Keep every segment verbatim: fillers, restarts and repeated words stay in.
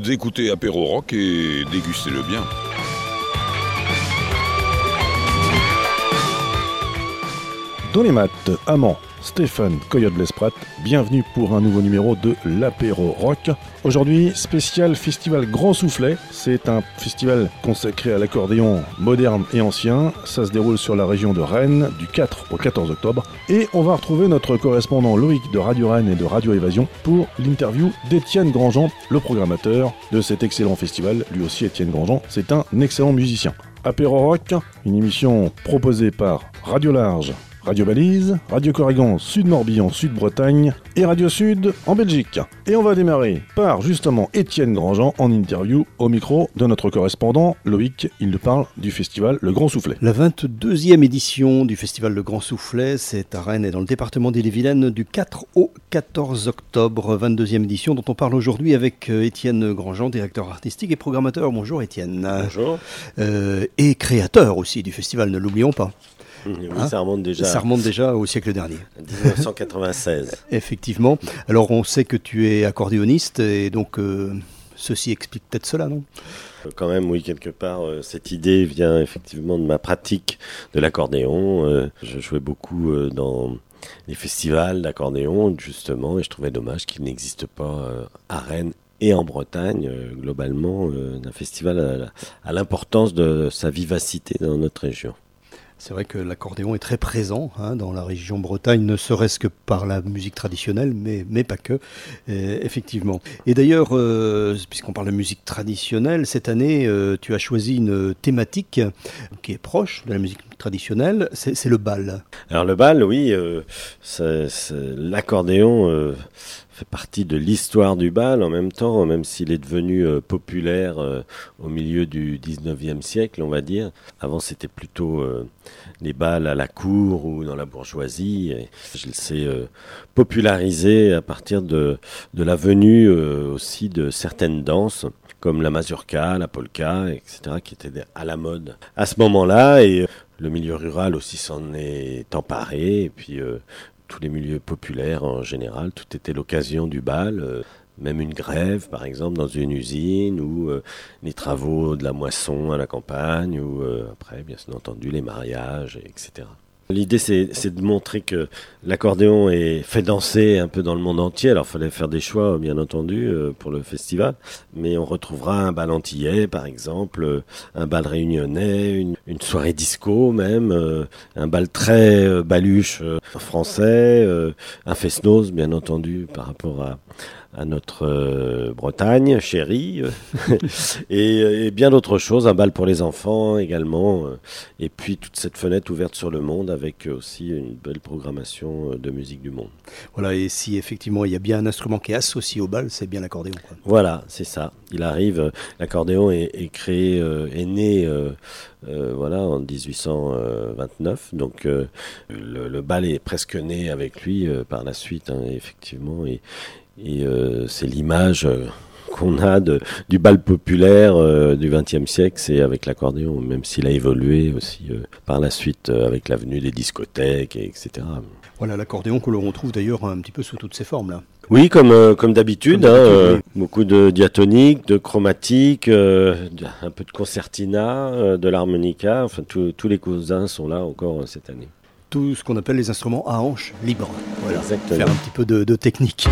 Vous écoutez Apéro Rock et dégustez-le bien. Dans les maths, Amand, Stéphane, Coyote Blesprat, bienvenue pour un nouveau numéro de l'Apéro Rock. Aujourd'hui, spécial festival Grand Soufflet. C'est un festival consacré à l'accordéon moderne et ancien. Ça se déroule sur la région de Rennes du quatre au quatorze octobre. Et on va retrouver notre correspondant Loïc de Radio Rennes et de Radio Évasion pour l'interview d'Étienne Grandjean, le programmateur de cet excellent festival. Lui aussi, Étienne Grandjean, c'est un excellent musicien. Apéro Rock, une émission proposée par Radio Large, Radio Balise, Radio Corrigan Sud-Morbihan, Sud-Bretagne et Radio Sud en Belgique. Et on va démarrer par justement Étienne Grandjean en interview au micro de notre correspondant Loïc. Il nous parle du festival Le Grand Soufflet. La vingt-deuxième édition du festival Le Grand Soufflet, c'est à Rennes et dans le département d'Ille-et-Vilaine du quatre au quatorze octobre. vingt-deuxième édition dont on parle aujourd'hui avec Étienne Grandjean, directeur artistique et programmateur. Bonjour Étienne. Bonjour. Euh, et créateur aussi du festival, ne l'oublions pas. Oui, hein ça remonte déjà. Ça remonte déjà au siècle dernier. dix-neuf cent quatre-vingt-seize. Effectivement. Alors on sait que tu es accordéoniste et donc euh, ceci explique peut-être cela, non ? Quand même, oui, quelque part, euh, cette idée vient effectivement de ma pratique de l'accordéon. Euh, je jouais beaucoup euh, dans les festivals d'accordéon, justement, et je trouvais dommage qu'il n'existe pas euh, à Rennes et en Bretagne, euh, globalement, euh, un festival à, à l'importance de sa vivacité dans notre région. C'est vrai que l'accordéon est très présent hein, dans la région Bretagne, ne serait-ce que par la musique traditionnelle, mais, mais pas que, euh, effectivement. Et d'ailleurs, euh, puisqu'on parle de musique traditionnelle, cette année, euh, tu as choisi une thématique qui est proche de la musique traditionnelle, c'est, c'est le bal. Alors le bal, oui, euh, c'est, c'est, l'accordéon euh, fait partie de l'histoire du bal en même temps, même s'il est devenu euh, populaire euh, au milieu du dix-neuvième siècle, on va dire. Avant, c'était plutôt euh, les bals à la cour ou dans la bourgeoisie. Et il s'est euh, popularisé à partir de, de la venue euh, aussi de certaines danses, comme la mazurka, la polka, et cetera, qui étaient à la mode à ce moment-là. Et euh, le milieu rural aussi s'en est emparé. Et puis... Euh, tous les milieux populaires en général, tout était l'occasion du bal, euh, même une grève par exemple dans une usine ou euh, les travaux de la moisson à la campagne ou euh, après bien entendu les mariages, et cetera. L'idée c'est, c'est de montrer que l'accordéon est fait danser un peu dans le monde entier. Alors il fallait faire des choix bien entendu euh, pour le festival, mais on retrouvera un bal antillais par exemple, euh, un bal réunionnais, une, une soirée disco même, euh, un bal très euh, baluche euh, français, euh, un fest-noz bien entendu par rapport à à notre euh, Bretagne chérie et, et bien d'autres choses, un bal pour les enfants également euh, et puis toute cette fenêtre ouverte sur le monde avec aussi une belle programmation de musique du monde. Voilà, et si effectivement il y a bien un instrument qui est associé au bal, c'est bien l'accordéon, quoi. Voilà, c'est ça. Il arrive, euh, l'accordéon est, est créé, euh, est né euh, euh, voilà, en dix-huit cent vingt-neuf, donc euh, le, le bal est presque né avec lui euh, par la suite, hein, effectivement, et Et euh, c'est l'image euh, qu'on a de, du bal populaire euh, du vingtième siècle, c'est avec l'accordéon, même s'il a évolué aussi euh, par la suite euh, avec la venue des discothèques, et, etc. Voilà l'accordéon que l'on retrouve d'ailleurs un petit peu sous toutes ses formes là. Oui, comme, euh, comme d'habitude, comme d'habitude hein, oui. euh, beaucoup de diatonique, de chromatique, euh, un peu de concertina, euh, de l'harmonica, enfin tous les cousins sont là encore euh, cette année. Tout ce qu'on appelle les instruments à hanches libres. Voilà, exactement. Faire un petit peu de, de technique.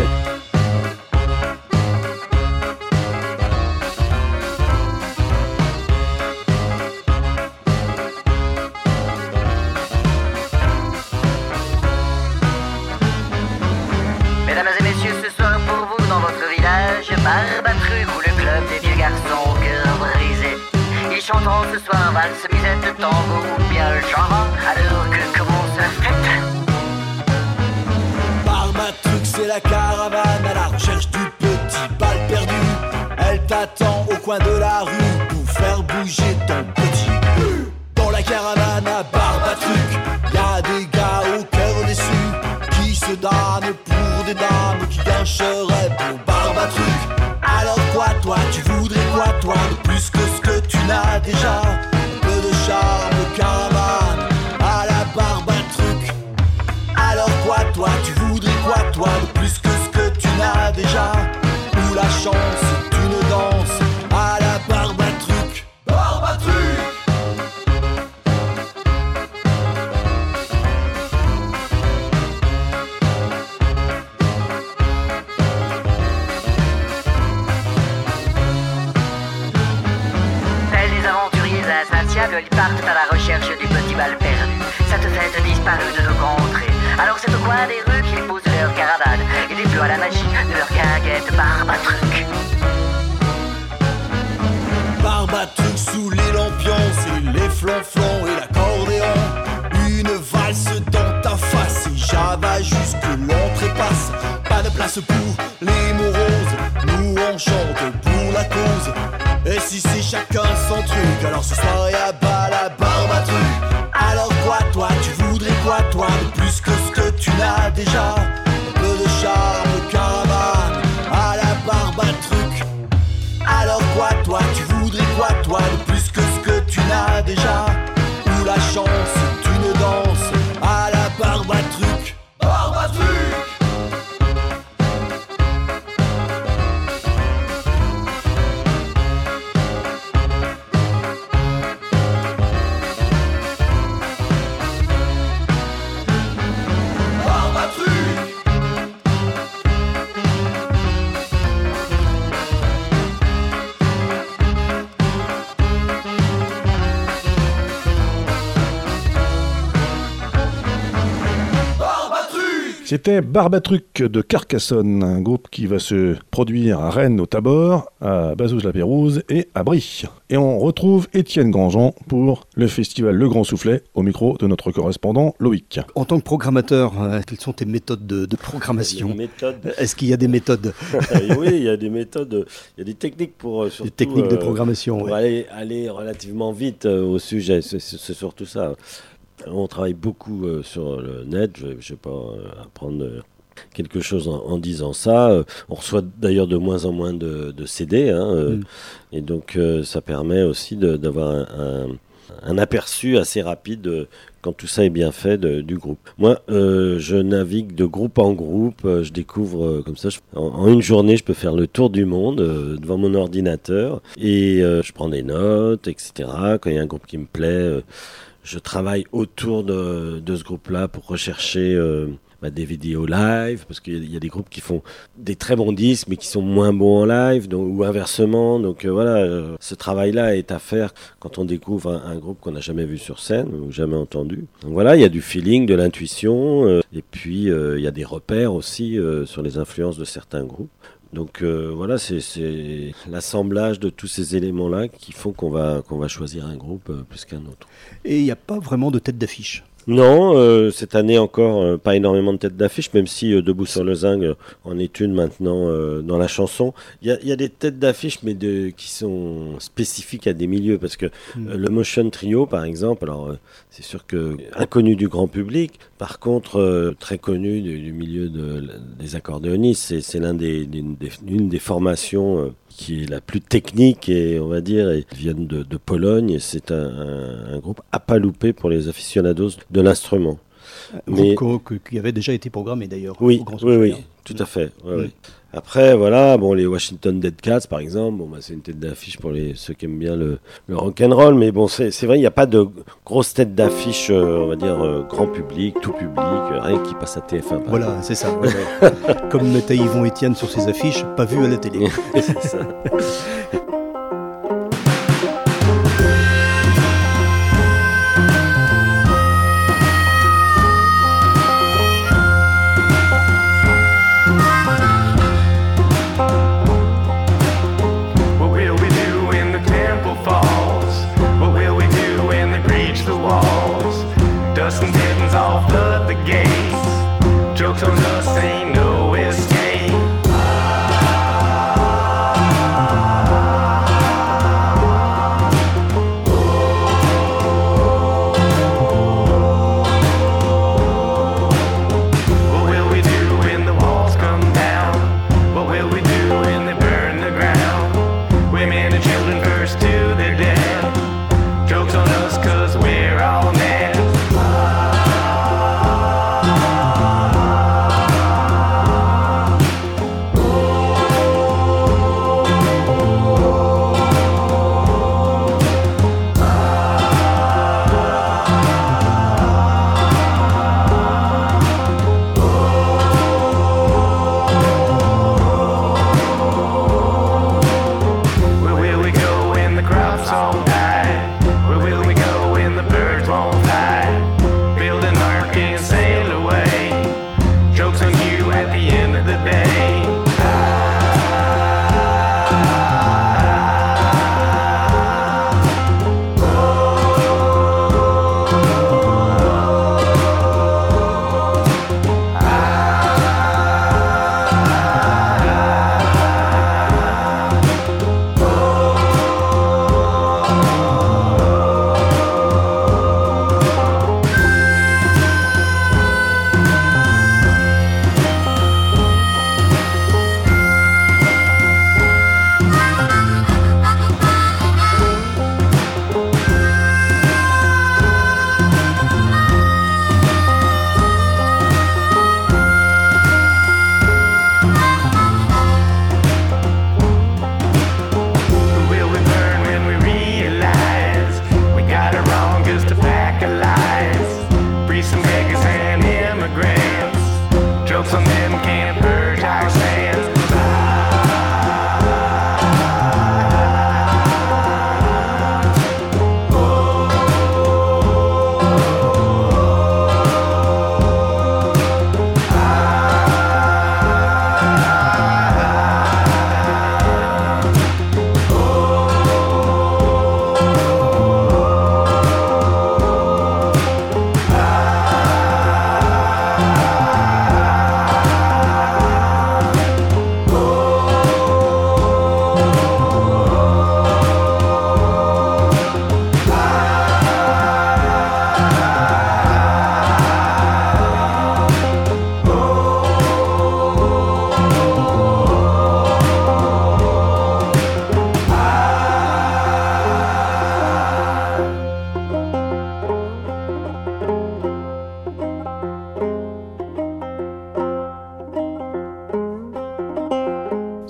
Mesdames et messieurs, ce soir pour vous dans votre village, Barbatruc ou le club des vieux garçons au cœur brisé. Ils chanteront ce soir valse, musette, tango ou bien le chara, alors que commence la fête. Barbatruc, c'est la caravane à la recherche du petit bal perdu. Elle t'attend au coin de la rue pour faire bouger ton petit. Dans la caravane à Barbatruc, y a des gars au cœur déçu qui se donnent pour des dames qui gâcheraient pour Barbatruc. Alors quoi toi, tu voudrais quoi toi, de plus que ce que tu n'as déjà? Un peu de charme, de caravane à la Barbatruc. Alors quoi toi, tu voudrais quoi toi, de plus que ce que tu n'as déjà? Où la chance est une danse aveugles partent à la recherche du petit bal perdu. Cette fête disparue de nos contrées. Alors c'est au coin des rues qu'ils posent leur caravane et déploient la magie de leur guinguette Barbatruc. Barbatruc sous les lampions et les flonflons et l'accordéon. Une valse dans ta face et Java jusque l'on trépasse. Pas de place pour les moroses, nous on chante pour la cause. Et si c'est chacun son truc, alors ce soir y'a pas la Barbatruc. Alors quoi toi, tu voudrais quoi toi, de plus que ce que tu n'as déjà? Un peu de charme, de caravane, à la Barbatruc. Alors quoi toi, tu voudrais quoi toi, de plus que ce que tu n'as déjà? Ou la chance d'une danse, à la Barbatruc. Barbatruc. C'était Barbatruc de Carcassonne, un groupe qui va se produire à Rennes au Tabor, à Bazouges-la-Pérouse et à Brie. Et on retrouve Étienne Grandjean pour le festival Le Grand Soufflet, au micro de notre correspondant Loïc. En tant que programmateur, euh, quelles sont tes méthodes de, de programmation? Des méthodes. Est-ce qu'il y a des méthodes? Oui, il y a des méthodes, il y a des techniques pour... Surtout, des techniques de euh, programmation, pour ouais. aller, aller relativement vite euh, au sujet, c'est, c'est, c'est surtout ça. On travaille beaucoup euh, sur le net, je ne vais pas euh, apprendre euh, quelque chose en, en disant ça. Euh, on reçoit d'ailleurs de moins en moins de, de C D, hein, euh, mm. et donc euh, ça permet aussi de, d'avoir un, un, un aperçu assez rapide euh, quand tout ça est bien fait de, du groupe. Moi, euh, je navigue de groupe en groupe, euh, je découvre euh, comme ça, je, en, en une journée, je peux faire le tour du monde euh, devant mon ordinateur, et euh, je prends des notes, et cetera. Quand il y a un groupe qui me plaît... Euh, Je travaille autour de, de ce groupe-là pour rechercher euh, bah, des vidéos live, parce qu'il y a, il y a des groupes qui font des très bons disques, mais qui sont moins bons en live, donc, ou inversement. Donc euh, voilà, euh, ce travail-là est à faire quand on découvre un, un groupe qu'on n'a jamais vu sur scène, ou jamais entendu. Donc voilà, il y a du feeling, de l'intuition, euh, et puis euh, il y a des repères aussi euh, sur les influences de certains groupes. Donc euh, voilà, c'est, c'est l'assemblage de tous ces éléments-là qui font qu'on va, qu'on va choisir un groupe euh, plus qu'un autre. Et il n'y a pas vraiment de tête d'affiche? Non, euh, cette année encore, euh, pas énormément de têtes d'affiche, même si euh, Debout sur le Zinc euh, en est une maintenant euh, dans la chanson. Il y a, y a des têtes d'affiche, mais de, qui sont spécifiques à des milieux, parce que mmh. euh, le Motion Trio, par exemple, alors euh, c'est sûr que inconnu du grand public, par contre euh, très connu du, du milieu de, des accordéonistes, c'est, c'est l'un des, l'une des, l'une des formations euh, qui est la plus technique, et on va dire, et ils viennent de, de Pologne, et c'est un, un, un groupe à pas louper pour les aficionados de l'instrument. Un Mais... groupe qui avait déjà été programmé d'ailleurs. Oui, au Grand oui, oui, tout à fait. Ouais, oui. Oui. Après, voilà, bon, les Washington Dead Cats, par exemple, bon, bah, c'est une tête d'affiche pour les, ceux qui aiment bien le, le rock'n'roll, mais bon, c'est, c'est vrai, il n'y a pas de grosse tête d'affiche, euh, on va dire, euh, grand public, tout public, euh, rien qui passe à T F un. Voilà, exemple. C'est ça. Ouais, ouais. Comme mettait Yvon Etienne sur ses affiches, pas vu à la télé. C'est ça. Ain't no escape.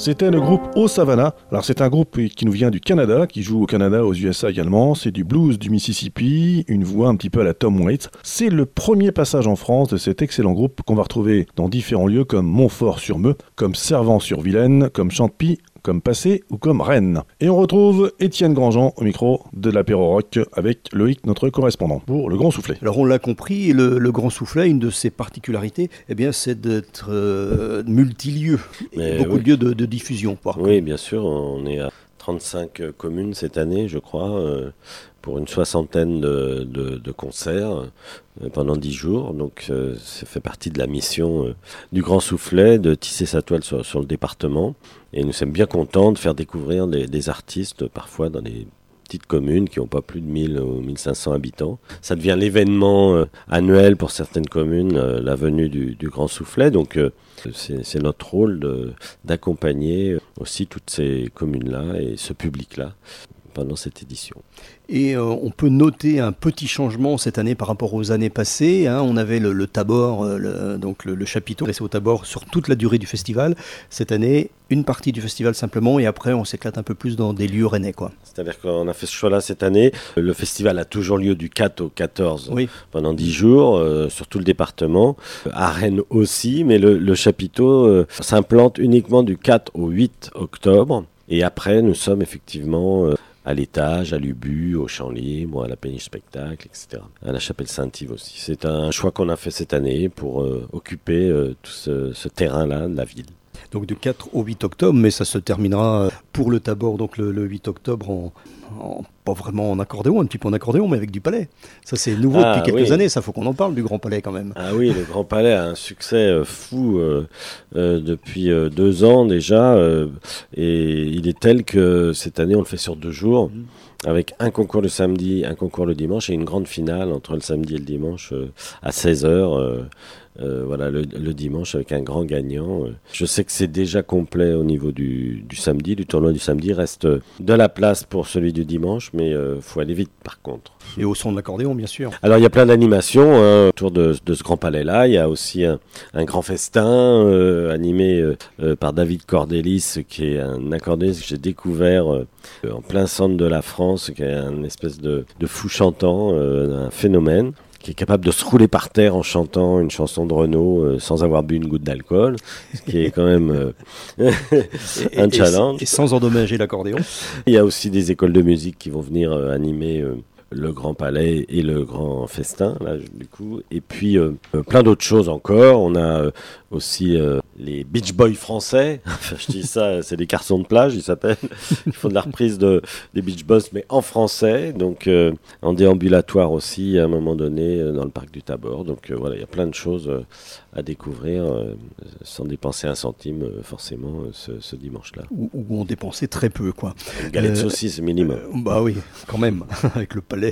C'était le groupe Au Savannah. Alors c'est un groupe qui nous vient du Canada, qui joue au Canada, aux U S A également. C'est du blues du Mississippi, une voix un petit peu à la Tom Waits. C'est le premier passage en France de cet excellent groupe qu'on va retrouver dans différents lieux comme Montfort-sur-Meux, comme Servan-sur-Vilaine, comme Champy, comme Passé ou comme Rennes. Et on retrouve Étienne Grandjean au micro de l'apéro rock avec Loïc, notre correspondant, pour le Grand Soufflet. Alors on l'a compris, le, le Grand Soufflet, une de ses particularités, eh bien, c'est d'être euh, multilieu, Mais beaucoup oui. de lieux de, de diffusion. Par Oui, bien sûr, on est à trente-cinq communes cette année, je crois, euh, pour une soixantaine de, de, de concerts euh, pendant dix jours. Donc euh, ça fait partie de la mission euh, du Grand Soufflet de tisser sa toile sur, sur le département. Et nous sommes bien contents de faire découvrir des, des artistes, parfois dans des petites communes qui n'ont pas plus de mille ou mille cinq cents habitants. Ça devient l'événement euh, annuel pour certaines communes, euh, la venue du, du Grand Soufflet. Donc euh, c'est, c'est notre rôle de, d'accompagner aussi toutes ces communes-là et ce public-là pendant cette édition. Et euh, on peut noter un petit changement cette année par rapport aux années passées. Hein. On avait le, le Tabor, euh, le, donc le, le chapiteau dressé au Tabor sur toute la durée du festival. Cette année, une partie du festival simplement, et après on s'éclate un peu plus dans des lieux rennais, quoi. C'est-à-dire qu'on a fait ce choix-là cette année. Le festival a toujours lieu du quatre au quatorze, Oui. pendant dix jours, euh, sur tout le département. À Rennes aussi, mais le, le chapiteau euh, s'implante uniquement du quatre au huit octobre. Et après, nous sommes effectivement... Euh, à l'Étage, à l'Ubu, au Champ Libre, à la Péniche Spectacle, et cetera. À la Chapelle Saint-Yves aussi. C'est un choix qu'on a fait cette année pour euh, occuper euh, tout ce, ce terrain-là de la ville. Donc du quatre au huit octobre, mais ça se terminera pour le Tabor, donc le, le huit octobre, en, en, pas vraiment en accordéon, un petit peu en accordéon, mais avec du palais. Ça c'est nouveau Ah, depuis quelques oui. années, ça faut qu'on en parle du Grand Palais quand même. Ah oui, le Grand Palais a un succès euh, fou euh, euh, depuis euh, deux ans déjà, euh, et il est tel que cette année on le fait sur deux jours, mmh. avec un concours le samedi, un concours le dimanche, et une grande finale entre le samedi et le dimanche euh, à seize heures. Euh, Euh, voilà, le, le dimanche avec un grand gagnant. Je sais que c'est déjà complet au niveau du, du samedi, du tournoi du samedi. Il reste de la place pour celui du dimanche, mais il euh, faut aller vite par contre. Et au son de l'accordéon, bien sûr. Alors il y a plein d'animations hein, autour de, de ce grand palais-là. Il y a aussi un, un grand festin euh, animé euh, euh, par David Cordelis, qui est un accordéoniste que j'ai découvert euh, en plein centre de la France, qui est un espèce de, de fou chantant, euh, un phénomène, qui est capable de se rouler par terre en chantant une chanson de Renaud euh, sans avoir bu une goutte d'alcool, ce qui est quand même euh, un et, challenge. Et, et sans endommager l'accordéon. Il y a aussi des écoles de musique qui vont venir euh, animer euh, le Grand Palais et le Grand Festin, là, du coup. Et puis, euh, euh, plein d'autres choses encore. On a euh, aussi euh, les Beach Boys français. Enfin, je dis ça, c'est des garçons de plage, ils s'appellent. Ils font de la reprise de, des Beach Boys, mais en français. Donc, euh, en déambulatoire aussi, à un moment donné, euh, dans le parc du Tabor. Donc, euh, voilà, il y a plein de choses euh, à découvrir, euh, sans dépenser un centime, euh, forcément, euh, ce, ce dimanche-là. Où, où on dépensait très peu, quoi. Une galette Euh, saucisse minimum. Euh, bah oui, quand même, avec le palais.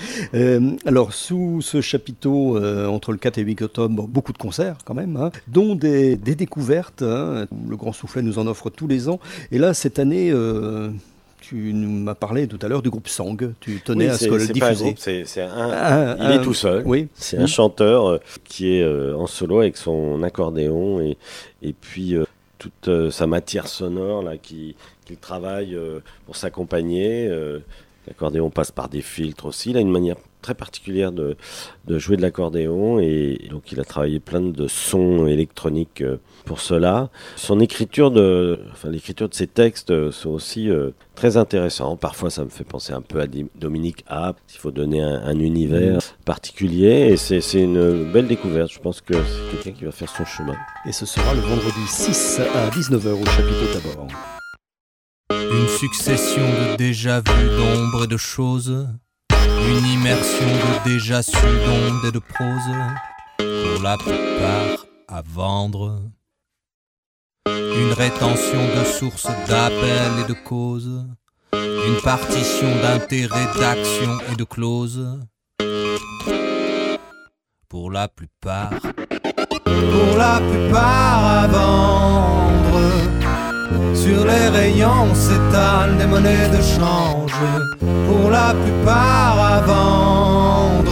Euh, alors, sous ce chapiteau, euh, entre le quatre et huit octobre, bon, beaucoup de concerts quand même, hein, dont des, des découvertes. Hein, le Grand Soufflet nous en offre tous les ans. Et là, cette année... Euh, tu nous m'as parlé tout à l'heure du groupe Sang. Tu tenais Oui, à ce c'est- que le c'est pas un diffuser. groupe, c'est, c'est un, Un- il un- est tout seul. Oui. C'est un chanteur euh, qui est euh, en solo avec son accordéon et, et puis euh, toute euh, sa matière sonore là, qui, qu'il travaille euh, pour s'accompagner. Euh, l'accordéon passe par des filtres aussi. Il a une manière très particulière de, de jouer de l'accordéon et, et donc il a travaillé plein de sons électroniques euh, pour cela. Son écriture de, enfin l'écriture de ses textes euh, sont aussi euh, très intéressants. Parfois ça me fait penser un peu à Di- Dominique Apt. Il faut donner un, un univers particulier et c'est, c'est une belle découverte. Je pense que c'est quelqu'un qui va faire son chemin. Et ce sera le vendredi six à dix-neuf heures au chapiteau Tabor. Une succession de déjà-vus, d'ombres et de choses, une immersion de déjà-su, d'ondes et de prose, pour la plupart à vendre. Une rétention de sources, d'appels et de causes, une partition d'intérêts, d'actions et de clauses, pour la plupart, pour la plupart à vendre. Sur les rayons s'étalent des monnaies de change, pour la plupart à vendre.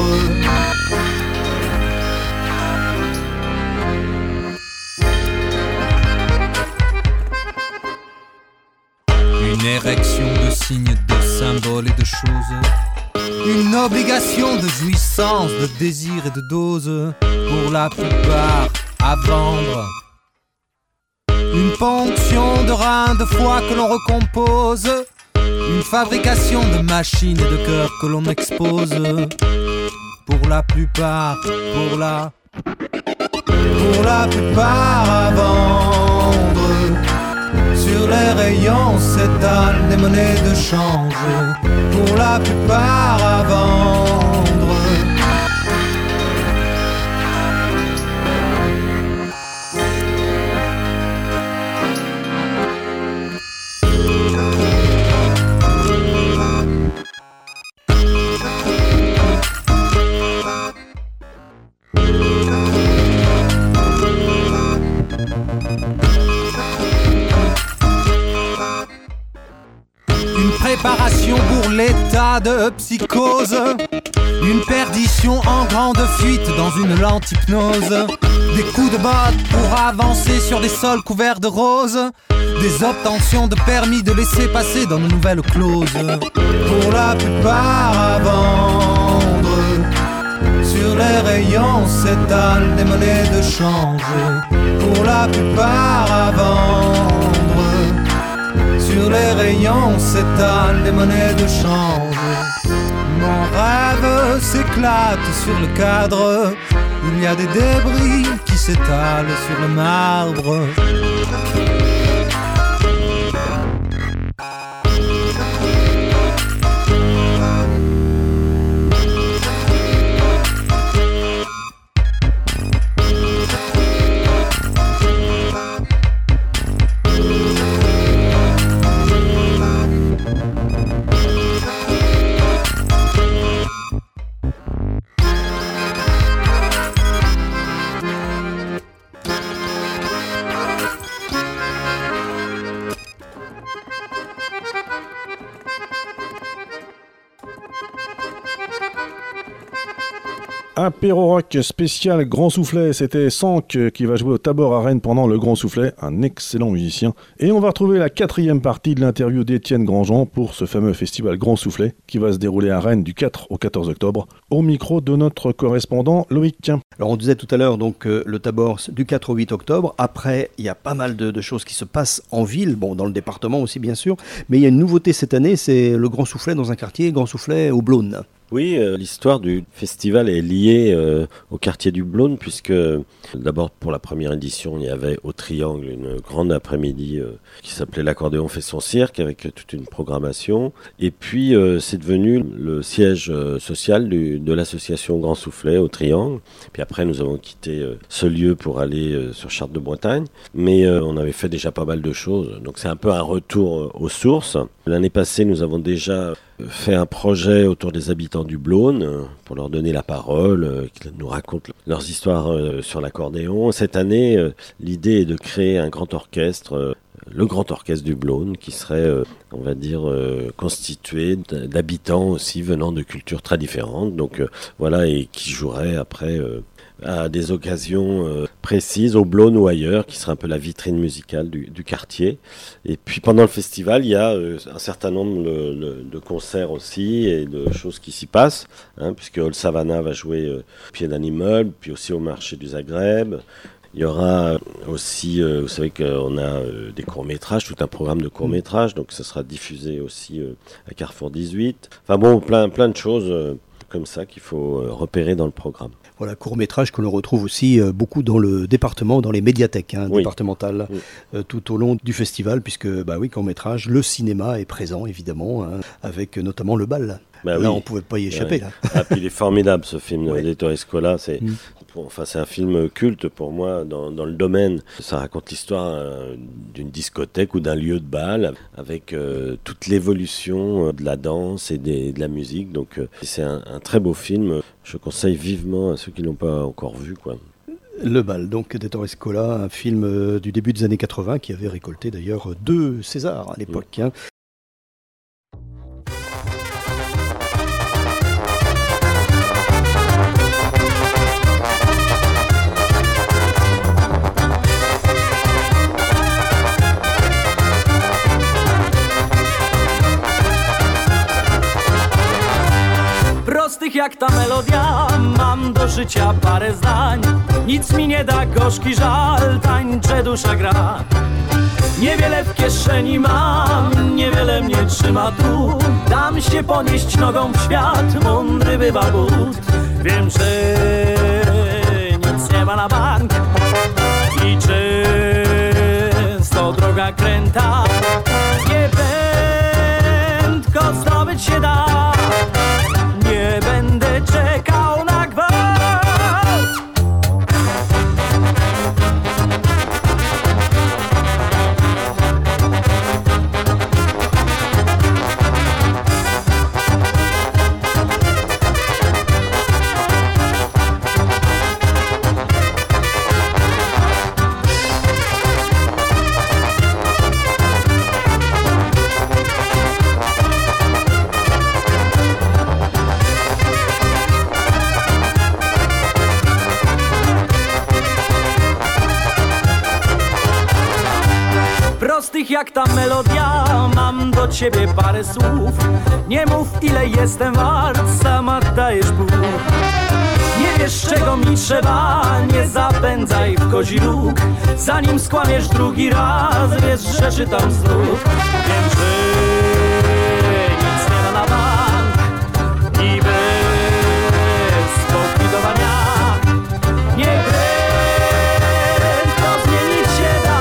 une érection de signes, de symboles et de choses, une obligation de jouissance, de désir et de dose, pour la plupart à vendre. Une ponction de reins, de foie que l'on recompose, une fabrication de machines et de cœurs que l'on expose, pour la plupart, pour la, pour la plupart à vendre. Sur les rayons s'étalent des monnaies de change, pour la plupart à vendre. Préparation pour l'état de psychose, une perdition en grande fuite dans une lente hypnose, des coups de botte pour avancer sur des sols couverts de roses, des obtentions de permis de laisser passer dans de nouvelles clauses, pour la plupart à vendre. Sur les rayons s'étalent des monnaies de change, pour la plupart à vendre. Sur les rayons s'étalent des monnaies de change. Mon rêve s'éclate sur le cadre. Il y a des débris qui s'étalent sur le marbre. Apéro rock spécial Grand Soufflet, c'était Sank qui va jouer au Tabor à Rennes pendant le Grand Soufflet, un excellent musicien. Et on va retrouver la quatrième partie de l'interview d'Étienne Grandjean pour ce fameux festival Grand Soufflet qui va se dérouler à Rennes du quatre au quatorze octobre, au micro de notre correspondant Loïc. Alors on disait tout à l'heure donc euh, le Tabor du quatre au huit octobre, après il y a pas mal de, de choses qui se passent en ville, bon dans le département aussi bien sûr, mais il y a une nouveauté cette année, c'est le Grand Soufflet dans un quartier, Grand Soufflet au Blône. Oui, euh, l'histoire du festival est liée euh, au quartier du Blône, puisque euh, d'abord pour la première édition, il y avait au Triangle une grande après-midi euh, qui s'appelait l'Accordéon fait son cirque, avec euh, toute une programmation. Et puis euh, c'est devenu le siège euh, social du, de l'association Grand Soufflet au Triangle. Puis après, nous avons quitté euh, ce lieu pour aller euh, sur Chartres de Bretagne. Mais euh, on avait fait déjà pas mal de choses, donc c'est un peu un retour euh, aux sources. L'année passée, nous avons déjà fait un projet autour des habitants du Blône euh, pour leur donner la parole, euh, qu'ils nous racontent leurs histoires euh, sur l'accordéon. Cette année, euh, l'idée est de créer un grand orchestre, euh, le grand orchestre du Blône, qui serait, euh, on va dire, euh, constitué d'habitants aussi venant de cultures très différentes. Donc euh, voilà, et qui jouerait après euh, à des occasions euh, précises, au Blône ou ailleurs, qui serait un peu la vitrine musicale du, du quartier. Et puis pendant le festival, il y a euh, un certain nombre le, le, de concerts aussi et de choses qui s'y passent, hein, puisque Old Savannah va jouer euh, au pied d'un immeuble, puis aussi au marché du Zagreb. Il y aura aussi, euh, vous savez qu'on a euh, des courts-métrages, tout un programme de courts-métrages, donc ça sera diffusé aussi euh, à Carrefour dix-huit. Enfin bon, plein, plein de choses euh, comme ça qu'il faut euh, repérer dans le programme. Voilà, court-métrage que l'on retrouve aussi euh, beaucoup dans le département, dans les médiathèques hein, oui. départementales, oui. euh, tout au long du festival, puisque, bah oui, court-métrage, le cinéma est présent, évidemment, hein, avec notamment le bal. Bah là, oui. on ne pouvait pas y échapper. Ouais. Là. Ah, puis il est formidable, ce film ouais. d'Ettore Scola. C'est, mm. enfin, c'est un film culte pour moi dans, dans le domaine. Ça raconte l'histoire euh, d'une discothèque ou d'un lieu de bal avec euh, toute l'évolution de la danse et des, de la musique. Donc, euh, c'est un, un très beau film. Je conseille vivement à ceux qui ne l'ont pas encore vu, quoi. Le bal, donc d'Ettore Scola, un film euh, du début des années quatre-vingts qui avait récolté d'ailleurs deux Césars à l'époque. Mm. Hein. Prostych jak ta melodia, mam do życia parę zdań. Nic mi nie da gorzki żal, tańczę, dusza gra. Niewiele w kieszeni mam, niewiele mnie trzyma tu. Dam się ponieść nogą w świat, mądry bywa but. Wiem, że nic nie ma na bank i często droga kręta. Nie prędko zdobyć się da, nie będę czekał na gwałt. Prostych jak ta melodia, mam do ciebie parę słów. Nie mów ile jestem wart, sama dajesz Bóg. Nie wiesz czego mi trzeba, nie zapędzaj w kozi róg. Zanim skłamiesz drugi raz, wiesz, że czytam znów. Wiem, że nic nie da na bank i bez pokwidowania nie prędko zmienić się da.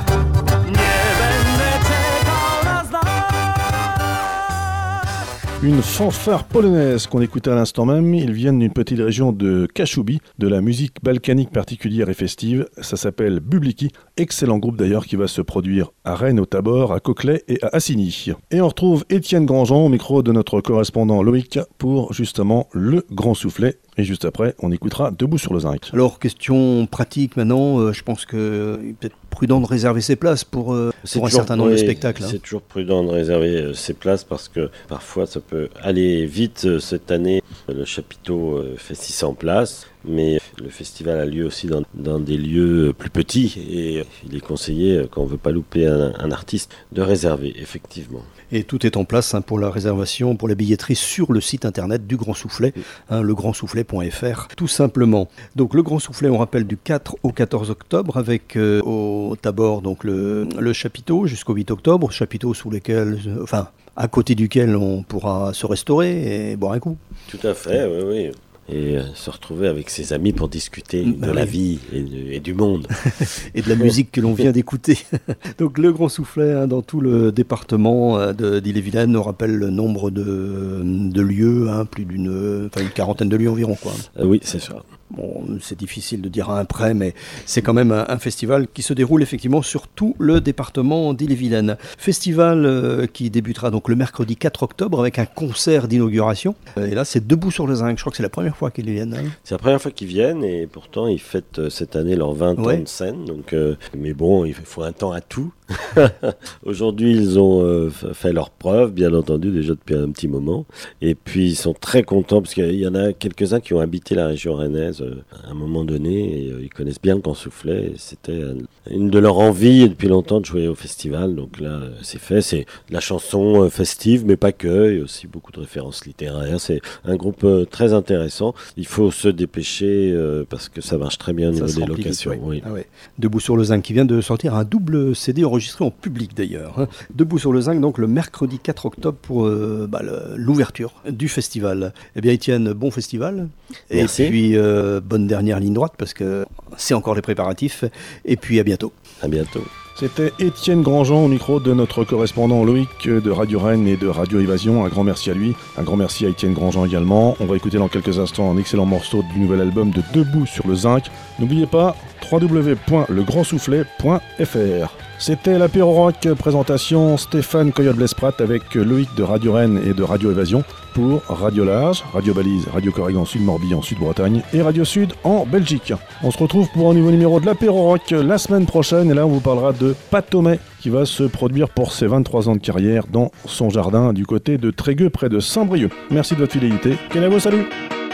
Une fanfare polonaise qu'on écoutait à l'instant même, ils viennent d'une petite région de Kashubi, de la musique balkanique particulière et festive, ça s'appelle Bubliki, excellent groupe d'ailleurs qui va se produire à Rennes, au Tabor, à Coquelet et à Assigny. Et on retrouve Étienne Grandjean au micro de notre correspondant Loïc pour justement le Grand Soufflet. Et juste après, on écoutera Debout sur le Zinc. Alors, question pratique maintenant, euh, je pense qu'il est peut-être prudent de réserver ses places pour, euh, pour un certain nombre oui, de spectacles. Hein. C'est toujours prudent de réserver euh, ses places parce que parfois ça peut aller vite. Euh, cette année, le chapiteau euh, fait six cents places, mais le festival a lieu aussi dans, dans des lieux plus petits et il est conseillé, euh, quand on ne veut pas louper un, un artiste, de réserver, effectivement. Et tout est en place hein, pour la réservation, pour la billetterie sur le site internet du Grand Soufflet, hein, le grand soufflet point f r, tout simplement. Donc le Grand Soufflet, on rappelle, du quatre au quatorze octobre, avec euh, au Tabor donc le, le chapiteau jusqu'au huit octobre, chapiteau sous lesquels, enfin, à côté duquel on pourra se restaurer et boire un coup. Tout à fait, oui, oui. Et euh, se retrouver avec ses amis pour discuter bah de oui. la vie et, de, et du monde. Et de la musique que l'on vient d'écouter. Donc le Grand Soufflet, hein, dans tout le département euh, de, d'Ille-et-Vilaine, on rappelle le nombre de, de lieux, hein, plus d'une enfin, une quarantaine de lieux environ, quoi. Euh, oui, c'est ça. Bon, c'est difficile de dire à un près, mais c'est quand même un, un festival qui se déroule effectivement sur tout le département d'Ille-et-Vilaine. Festival euh, qui débutera donc le mercredi quatre octobre avec un concert d'inauguration. Euh, et là, c'est Debout sur le Zinc. Je crois que c'est la première fois qu'ils viennent. Hein. C'est la première fois qu'ils viennent et pourtant ils fêtent euh, cette année leurs vingt ouais. ans de scène. Donc, euh, mais bon, il faut un temps à tout. Aujourd'hui, ils ont euh, fait leurs preuves, bien entendu, déjà depuis un petit moment. Et puis, ils sont très contents parce qu'il y en a quelques-uns qui ont habité la région rennaise euh, à un moment donné. Et, euh, ils connaissent bien le Grand Soufflet. Et c'était euh, une de leurs envies depuis longtemps de jouer au festival. Donc là, euh, c'est fait. C'est de la chanson euh, festive, mais pas que. Il y a aussi beaucoup de références littéraires. C'est un groupe euh, très intéressant. Il faut se dépêcher euh, parce que ça marche très bien au ça niveau des remplit, locations. ouais. Oui. Ah ouais. Debout sur le Zinc qui vient de sortir un double C D enregistré en public d'ailleurs. Hein. Debout sur le Zinc, donc le mercredi quatre octobre pour euh, bah, le, l'ouverture du festival. Eh bien Étienne, bon festival. Merci. Et puis euh, bonne dernière ligne droite parce que c'est encore les préparatifs. Et puis à bientôt. À bientôt. C'était Étienne Grandjean au micro de notre correspondant Loïc de Radio Rennes et de Radio Évasion. Un grand merci à lui, un grand merci à Étienne Grandjean également. On va écouter dans quelques instants un excellent morceau du nouvel album de Debout sur le Zinc. N'oubliez pas w w w point le grand soufflet point f r. C'était l'apéro rock, présentation Stéphane Coyote-Blesprat avec Loïc de Radio Rennes et de Radio Évasion pour Radio Large, Radio Balise, Radio Corrigan Sud Morbihan Sud Bretagne et Radio Sud en Belgique. On se retrouve pour un nouveau numéro de l'apéro rock la semaine prochaine et là on vous parlera de Pat Tomei qui va se produire pour ses vingt-trois ans de carrière dans son jardin du côté de Trégueux près de Saint-Brieuc. Merci de votre fidélité. Kenavo, salut!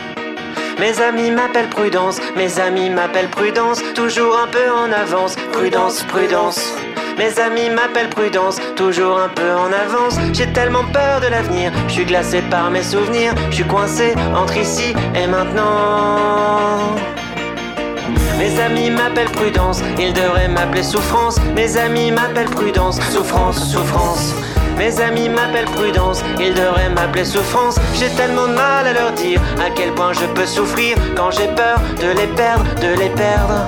Mes amis m'appellent Prudence, mes amis m'appellent Prudence, toujours un peu en avance. Prudence, prudence. Mes amis m'appellent Prudence, toujours un peu en avance. J'ai tellement peur de l'avenir, je suis glacé par mes souvenirs. Je suis coincé entre ici et maintenant. Mes amis m'appellent Prudence, ils devraient m'appeler Souffrance. Mes amis m'appellent Prudence, Souffrance, Souffrance. Mes amis m'appellent Prudence, ils devraient m'appeler Souffrance. J'ai tellement de mal à leur dire à quel point je peux souffrir quand j'ai peur de les perdre, de les perdre.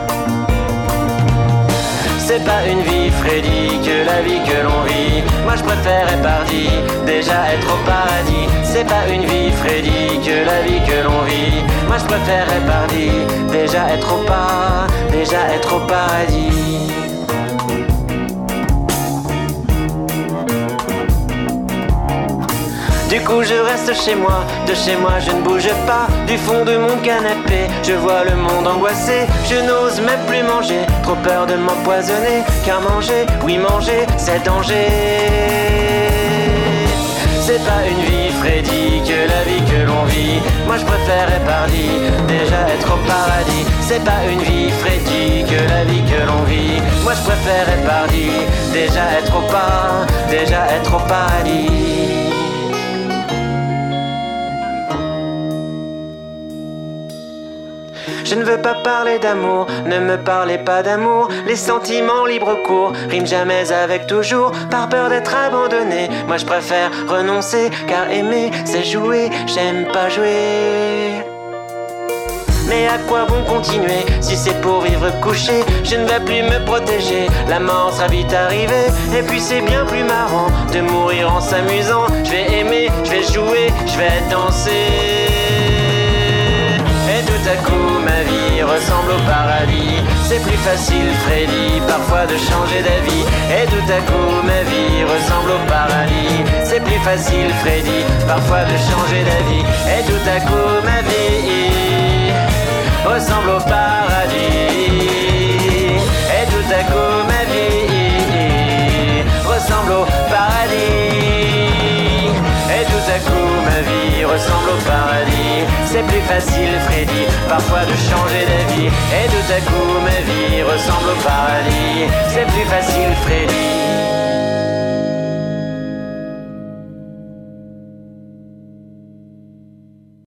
C'est pas une vie, Freddy, que la vie que l'on vit. Moi je préférerais pardi, déjà être au paradis. C'est pas une vie, Freddy, que la vie que l'on vit. Moi je préférerais pardi, déjà être au pas, déjà être au paradis. Du coup je reste chez moi, de chez moi je ne bouge pas. Du fond de mon canapé, je vois le monde angoissé. Je n'ose même plus manger, trop peur de m'empoisonner. Car manger, oui manger, c'est danger. C'est pas une vie, Freddy, que la vie que l'on vit. Moi je préférerais pardi, déjà être au paradis. C'est pas une vie, Freddy, que la vie que l'on vit. Moi je préférerais pardi, déjà être au pas, déjà être au paradis. Je ne veux pas parler d'amour, ne me parlez pas d'amour. Les sentiments libre cours riment jamais avec toujours. Par peur d'être abandonné, moi je préfère renoncer. Car aimer c'est jouer, j'aime pas jouer. Mais à quoi bon continuer si c'est pour vivre couché? Je ne vais plus me protéger, la mort sera vite arrivée. Et puis c'est bien plus marrant de mourir en s'amusant. Je vais aimer, je vais jouer, je vais danser. Et tout à coup ma vie ressemble au paradis. C'est plus facile, Freddy, parfois de changer d'avis. Et tout à coup ma vie ressemble au paradis. C'est plus facile, Freddy, parfois de changer d'avis. Et tout à coup ma vie ressemble au paradis. Et tout à coup ma vie ressemble au paradis. Et tout à coup ma vie ressemble au paradis. C'est plus facile, Freddy, parfois de changer d'avis. Et tout à coup ma vie ressemble au paradis. C'est plus facile, Freddy.